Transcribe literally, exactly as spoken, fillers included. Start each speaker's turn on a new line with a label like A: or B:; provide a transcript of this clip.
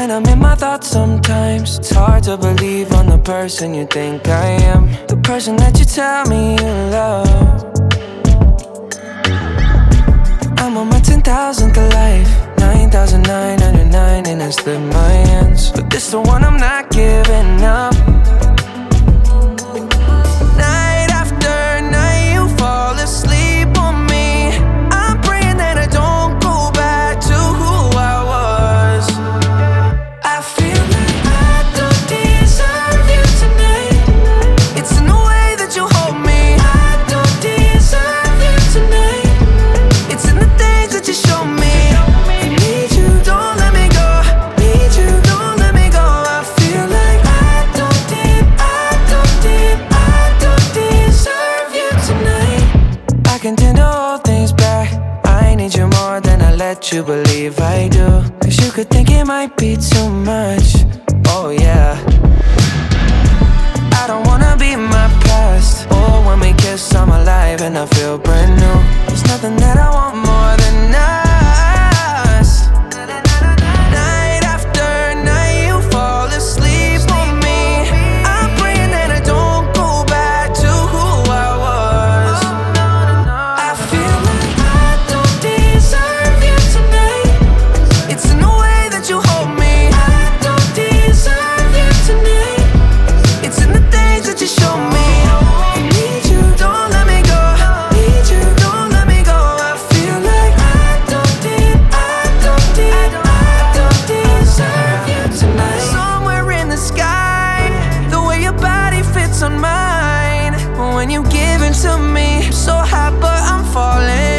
A: When I'm in my thoughts sometimes, it's hard to believe I'm the person you think I am, the person that you tell me you love. I'm on my ten thousandth life, nine thousand nine hundred nine, and I slip my hands, but this the one I'm not giving up. Night after night you fall asleep on me. I'm praying that I don't go back to who I was. I feel like I don't deserve you tonight. It's in the way that you hold me. I don't deserve you tonight. It's in the things that you show me. I need you, don't let me go. Need you, don't let me go. I feel like I don't de- I don't de- I don't deserve you tonight. I can tend to hold things back. I need you more than I let you believe I do, 'cause you could think it might be too much. Oh yeah, I don't wanna be my past. Oh, when we kiss I'm alive and I feel brand new. There's nothing that I want more than us. Night after night you fall asleep on me. I'm praying that I don't go back to who I was. I feel like I don't deserve you tonight. It's in the way that you hold me. I don't deserve you tonight. It's in the things that you show me. I need you, don't let me go. Need you, don't let me go. I feel like I don't de- I don't de- I don't deserve you tonight. Somewhere in the sky, the way your body fits on mine. When you give it to me, I'm so hot but I'm falling.